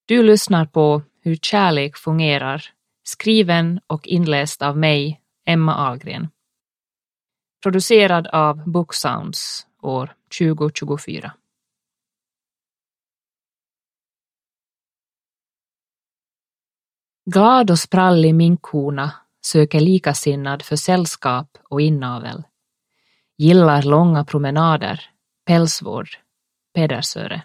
Du lyssnar på Hur kärlek fungerar, skriven och inläst av mig, Emma Ahlgren. Producerad av Book Sounds år 2024. Glad och sprallig minkhona söker likasinnad för sällskap och inavel. Gillar långa promenader, pälsvård, Pedersöre.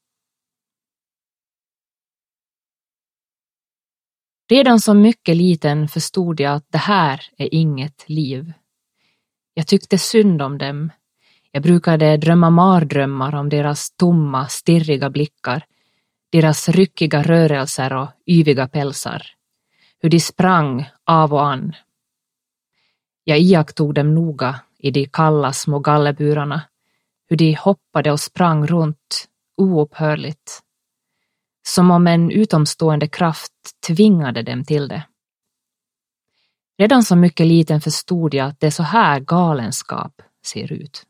Redan som mycket liten förstod jag att det här är inget liv. Jag tyckte synd om dem. Jag brukade drömma mardrömmar om deras tomma, stirriga blickar, deras ryckiga rörelser och yviga pälsar. Hur de sprang av och an. Jag iakttog dem noga i de kalla små gallerburarna, hur de hoppade och sprang runt oupphörligt. Som om en utomstående kraft tvingade dem till det. Redan som mycket liten förstod jag att det är så här galenskap ser ut.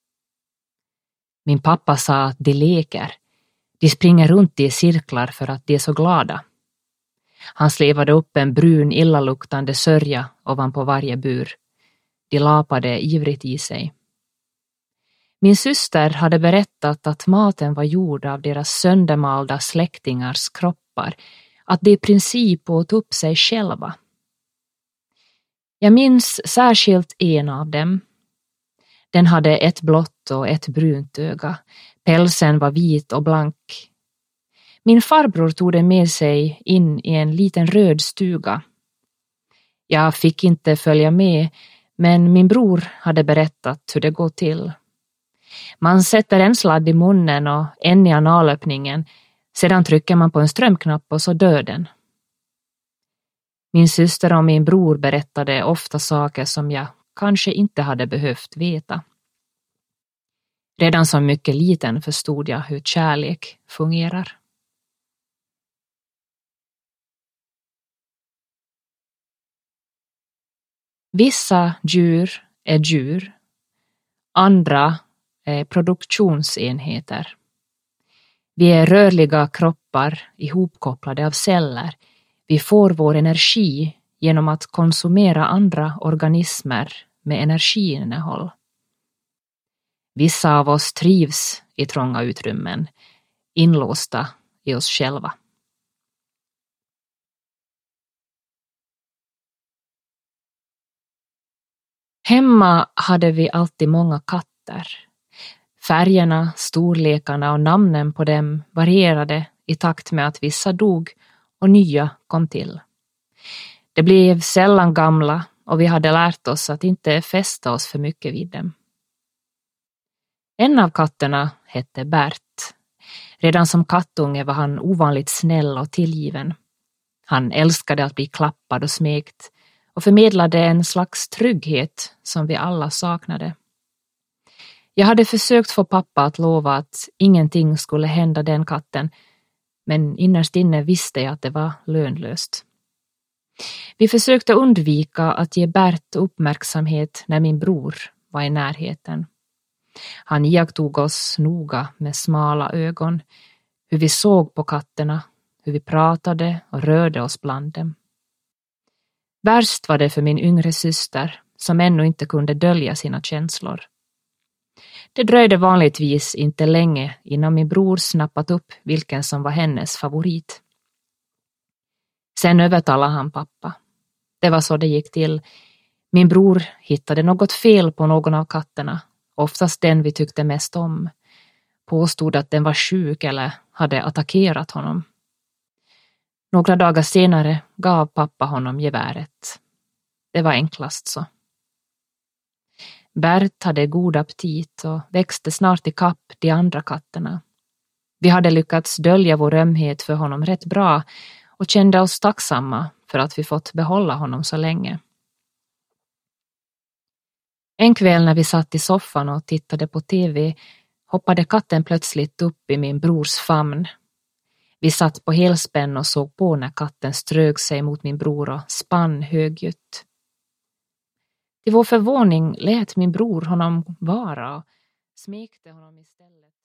Min pappa sa att de leker. De springer runt i cirklar för att de är så glada. Han slevade upp en brun illaluktande sörja ovanpå varje bur. De lapade ivrigt i sig. Min syster hade berättat att maten var gjord av deras söndermalda släktingars kroppar, att de i princip åt upp sig själva. Jag minns särskilt en av dem. Den hade ett blått och ett brunt öga. Pälsen var vit och blank. Min farbror tog den med sig in i en liten röd stuga. Jag fick inte följa med, men min bror hade berättat hur det går till. Man sätter en sladd i munnen och en i analöppningen. Sedan trycker man på en strömknapp och så dör den. Min syster och min bror berättade ofta saker som jag kanske inte hade behövt veta. Redan som mycket liten förstod jag hur kärlek fungerar. Vissa djur är djur. Andra är produktionsenheter. Vi är rörliga kroppar ihopkopplade av celler. Vi får vår energi genom att konsumera andra organismer med energiinnehåll. Vissa av oss trivs i trånga utrymmen, inlåsta i oss själva. Hemma hade vi alltid många katter. Färgerna, storlekarna och namnen på dem varierade i takt med att vissa dog och nya kom till. Det blev sällan gamla och vi hade lärt oss att inte fästa oss för mycket vid dem. En av katterna hette Bert. Redan som kattunge var han ovanligt snäll och tillgiven. Han älskade att bli klappad och smekt och förmedlade en slags trygghet som vi alla saknade. Jag hade försökt få pappa att lova att ingenting skulle hända den katten, men innerst inne visste jag att det var lönlöst. Vi försökte undvika att ge Bert uppmärksamhet när min bror var i närheten. Han iakttog oss noga med smala ögon, hur vi såg på katterna, hur vi pratade och rörde oss bland dem. Värst var det för min yngre syster som ännu inte kunde dölja sina känslor. Det dröjde vanligtvis inte länge innan min bror snappat upp vilken som var hennes favorit. Sen övertalade han pappa. Det var så det gick till. Min bror hittade något fel på någon av katterna, oftast den vi tyckte mest om. Påstod att den var sjuk eller hade attackerat honom. Några dagar senare gav pappa honom geväret. Det var enklast så. Bert hade god aptit och växte snart i kapp de andra katterna. Vi hade lyckats dölja vår ömhet för honom rätt bra och kände oss tacksamma för att vi fått behålla honom så länge. En kväll när vi satt i soffan och tittade på TV hoppade katten plötsligt upp i min brors famn. Vi satt på helspänn och såg på när katten strög sig mot min bror och spann högljutt. Till vår förvåning lät min bror honom vara och smekte honom istället.